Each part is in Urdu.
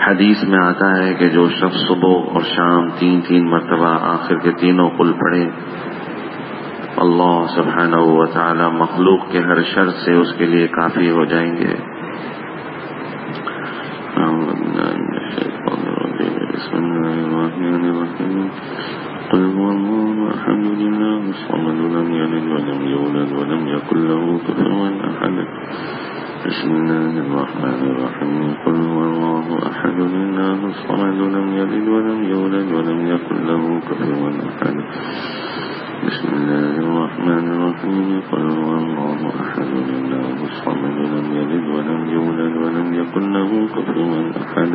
حدیث میں آتا ہے کہ جو شخص صبح اور شام 3 مرتبہ آخر کے تینوں قل پڑھے، اللہ سبحانہ و تعالی مخلوق کے ہر شر سے اس کے لیے کافی ہو جائیں گے۔ بسم اللہ الرحمن الرحیم قل هو الله احد الله الصمد لم يلد ولم يولد ولم يكن له كفوا احد۔ بسم الله الرحمن الرحیم قل هو الله احد الله الصمد لم يلد ولم يولد ولم يكن له كفوا احد۔ بسم الله الرحمن الرحیم قل هو الله احد الله الصمد لم يلد ولم يولد ولم يكن له كفوا احد۔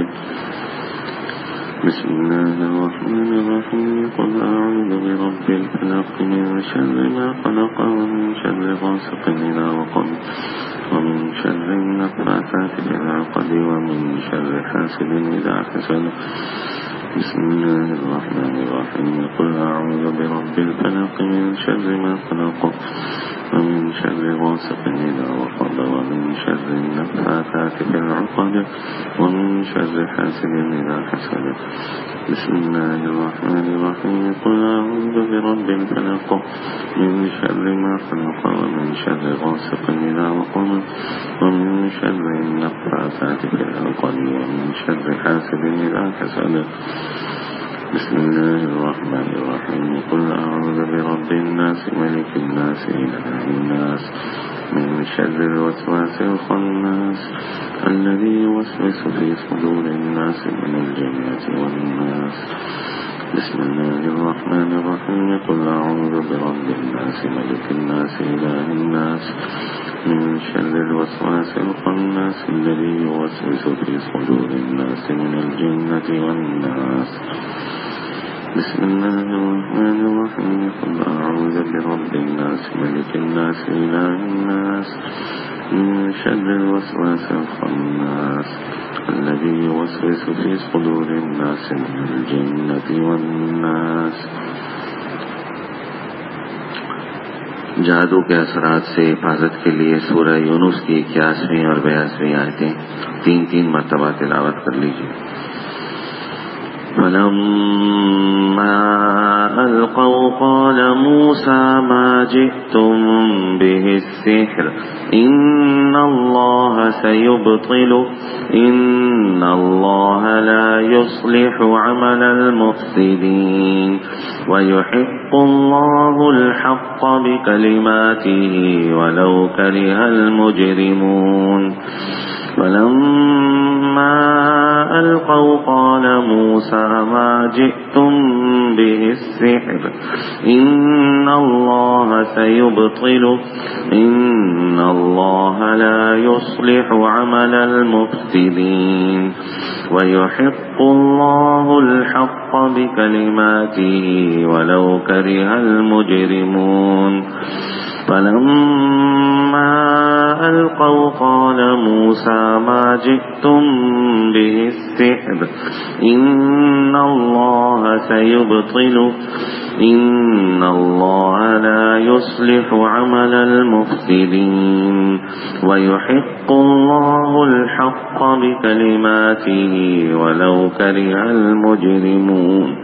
بسم الله الرحمن الرحیم قل اعوذ برب الفلق من شر ما خلق ومن شر غاسق اذا وقب ومن شر النفاثات في العقد ومن شر حاسد اذا حسد۔ بسم الله الرحمن الرحیم قل اعوذ برب الفلق من شر ما خلق ومن شر غاسق اذا وقب ومن شر النفاثات في العقد ومن شر حاسد اذا حسد۔ بسم الله الرحمن الرحیم قل اعوذ برب الفلق من شر ما خلق ومن شر غاسق اذا وقب ومن شر النفاثات في العقد ومن شر حاسد اذا حسد۔ بسم الله الرحمن الرحیم قل اعوذ برب الناس ملك الناس اله الناس من شر الوسواس الخناس الذي يوسوس في صدور الناس من الجنة والناس۔ بسم الله الرحمن الرحیم قل اعوذ برب الناس ملك الناس اله الناس من شر الوسواس الخناس الذي يوسوس في صدور الناس من الجنة والناس۔ بسم الله الرحمن الرحیم قل اعوذ برب الناس ملك الناس اله الناس من شر الوسواس الخناس الذي يوسوس في صدور الناس من الجنة والناس۔ جادو کے اثرات سے حفاظت کے لیے سورہ یونس کی 81ویں اور 82ویں آیتیں 3 مرتبہ تلاوت کر لیجیے۔ فلما ألقوا قال موسى ما جئتم به السحر إن الله سيبطله إن الله لا يصلح عمل المفسدين ويحق الله الحق بكلماته ولو كره المجرمون۔ فلما ألقوا قال موسى ما جئتم به السحر إن الله سيبطله إن الله لا يصلح عمل المفسدين ويحق الله الحق بكلماته ولو كره المجرمون۔ فلما ألقوا قال موسى ما جئتم به السحر إن الله سيبطله إن الله لا يصلح عمل المفسدين ويحق الله الحق بكلماته ولو كره المجرمون۔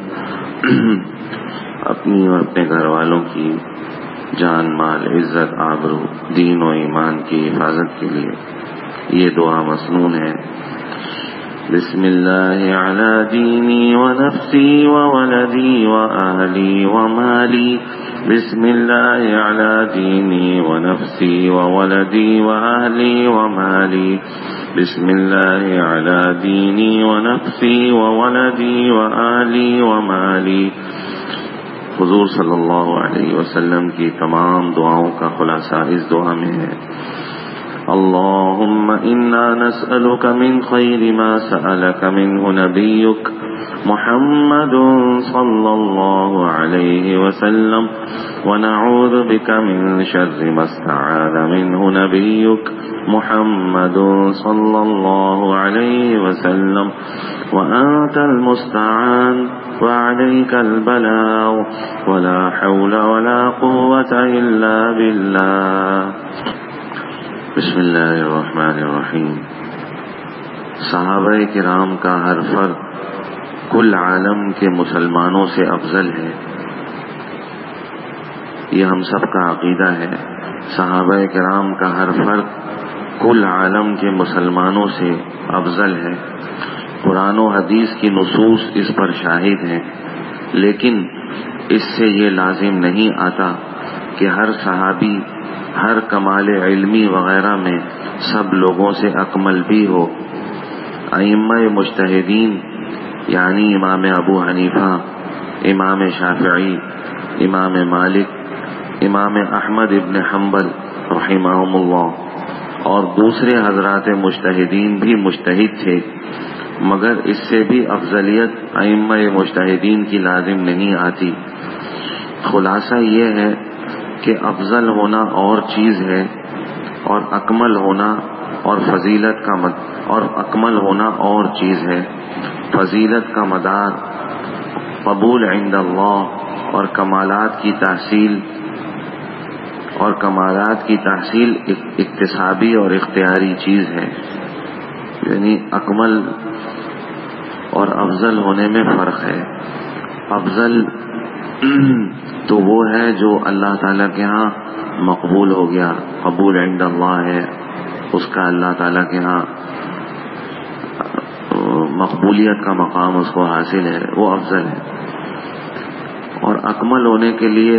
اپنی اور اپنے گھر والوں کی جان مال عزت آبرو دین و ایمان کی حفاظت کے لیے یہ دعا مسنون ہے۔ بسم اللہ علی دینی و نفسی و ولدی و اہلی و مالی۔ بسم اللہ علی دینی و نفسی و ولدی و اہلی و مالی۔ بسم اللہ علی دینی و نفسی و ولدی و اہلی و مالی۔ حضور صلی اللہ علیہ وسلم کی تمام دعاؤں کا خلاصہ اس دعا میں ہے۔ اللہم انا نسألک من خیر ما سألک منہ نبیک محمد صلی اللہ علیہ وسلم ونعوذ بک من شر ما استعاذ منہ نبیک محمد صلی اللہ علیہ وسلم وأنت المستعان وعليك البلاغ ولا حول ولا قوة إلا بالله۔ بسم اللہ الرحمن الرحیم صحابہ کرام کا ہر فرد کل عالم کے مسلمانوں سے افضل ہے، یہ ہم سب کا عقیدہ ہے۔ صحابہ کرام کا ہر فرد کل عالم کے مسلمانوں سے افضل ہے۔ قرآن و حدیث کی نصوص اس پر شاہد ہیں، لیکن اس سے یہ لازم نہیں آتا کہ ہر صحابی ہر کمال علمی وغیرہ میں سب لوگوں سے اکمل بھی ہو۔ ائمہ مجتہدین یعنی امام ابو حنیفہ، امام شافعی، امام مالک، امام احمد ابن حنبل رحمہم اللہ اور دوسرے حضرات مجتہدین بھی مجتہد تھے، مگر اس سے بھی افضلیت ائمہ مجتہدین کی لازم نہیں آتی۔ خلاصہ یہ ہے کہ افضل ہونا اور چیز ہے، اور اکمل ہونا اور فضیلت کا اور اکمل ہونا اور چیز ہے۔ فضیلت کا مدار قبول عند اللہ اور کمالات کی تحصیل اکتسابی اور اختیاری چیز ہے، یعنی اکمل اور افضل ہونے میں فرق ہے۔ افضل تو وہ ہے جو اللہ تعالیٰ کے ہاں مقبول ہو گیا، قبول عند اللہ ہے، اس کا اللہ تعالیٰ کے ہاں مقبولیت کا مقام اس کو حاصل ہے، وہ افضل ہے۔ اور اکمل ہونے کے لیے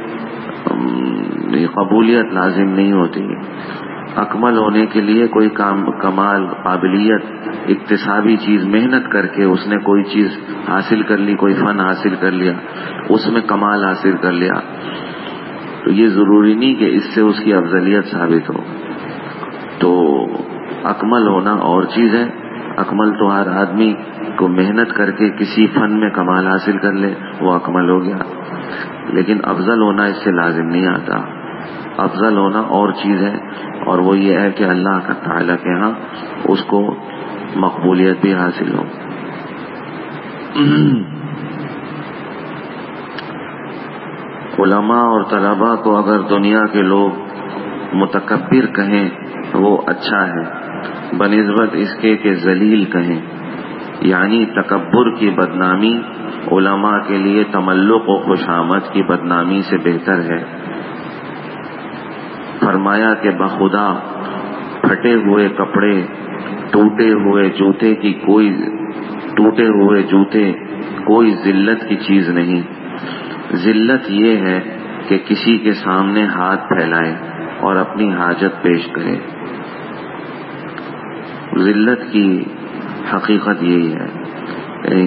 قبولیت لازم نہیں ہوتی، اکمل ہونے کے لیے کوئی کمال، قابلیت، اکتسابی چیز محنت کر کے اس نے کوئی چیز حاصل کر لی، کوئی فن حاصل کر لیا، اس میں کمال حاصل کر لیا، تو یہ ضروری نہیں کہ اس سے اس کی افضلیت ثابت ہو۔ تو اکمل ہونا اور چیز ہے۔ اکمل تو ہر آدمی کو محنت کر کے کسی فن میں کمال حاصل کر لے، وہ اکمل ہو گیا، لیکن افضل ہونا اس سے لازم نہیں آتا۔ افضل ہونا اور چیز ہے، اور وہ یہ ہے کہ اللہ تعالیٰ کے ہاں اس کو مقبولیت بھی حاصل ہو۔ علماء اور طلباء کو اگر دنیا کے لوگ متکبر کہیں وہ اچھا ہے، بنسبت اس کے کہ ذلیل کہیں، یعنی تکبر کی بدنامی علماء کے لیے تملق و خوشامد کی بدنامی سے بہتر ہے۔ فرمایا کہ بخدا پھٹے ہوئے کپڑے، ٹوٹے ہوئے جوتے کوئی ذلت کی چیز نہیں۔ ذلت یہ ہے کہ کسی کے سامنے ہاتھ پھیلائے اور اپنی حاجت پیش کرے، ذلت کی حقیقت یہی ہے۔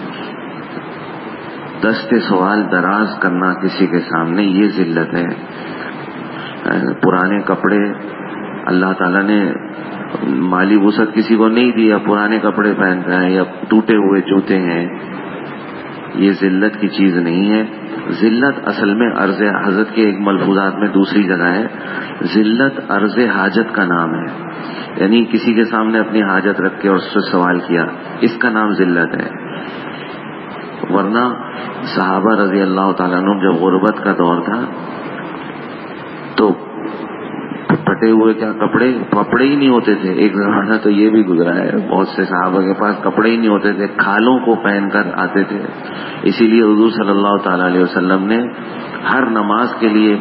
دست سوال دراز کرنا کسی کے سامنے، یہ ذلت ہے۔ پرانے کپڑے اللہ تعالیٰ نے مالی وسعت کسی کو نہیں دیا، پرانے کپڑے پہنتا ہے یا ٹوٹے ہوئے جوتے ہیں، یہ ذلت کی چیز نہیں ہے۔ ذلت اصل میں عرض حاجت کے ایک ملفوظات میں دوسری جگہ ہے، ذلت عرض حاجت کا نام ہے، یعنی کسی کے سامنے اپنی حاجت رکھ کے اور اس سے سوال کیا، اس کا نام ذلت ہے۔ ورنہ صحابہ رضی اللہ تعالیٰ عنہ جب غربت کا دور تھا تو پھٹے ہوئے کپڑے ہی نہیں ہوتے تھے۔ ایک زمانہ تو یہ بھی گزرا ہے، بہت سے صحابہ کے پاس کپڑے ہی نہیں ہوتے تھے، کھالوں کو پہن کر آتے تھے۔ اسی لیے حضور صلی اللہ تعالی علیہ وسلم نے ہر نماز کے لیے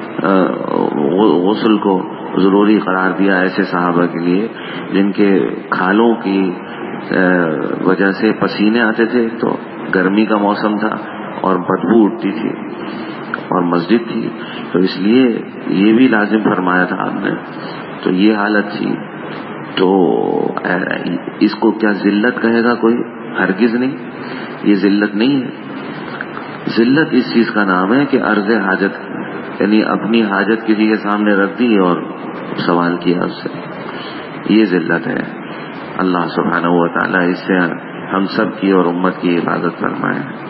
غسل کو ضروری قرار دیا ایسے صحابہ کے لیے جن کے کھالوں کی وجہ سے پسینے آتے تھے، تو گرمی کا موسم تھا اور بدبو اٹھتی تھی اور مسجد تھی، تو اس لیے یہ بھی لازم فرمایا تھا آپ نے۔ تو یہ حالت تھی، تو اس کو کیا ذلت کہے گا کوئی؟ ہرگز نہیں، یہ ذلت نہیں ہے۔ ذلت اس چیز کا نام ہے کہ عرض حاجت، یعنی اپنی حاجت کسی کے سامنے رکھ دی اور سوال کیا اس سے، یہ ذلت ہے۔ اللہ سبحانہ و تعالیٰ اس سے ہم سب کی اور امت کی حفاظت فرمائے۔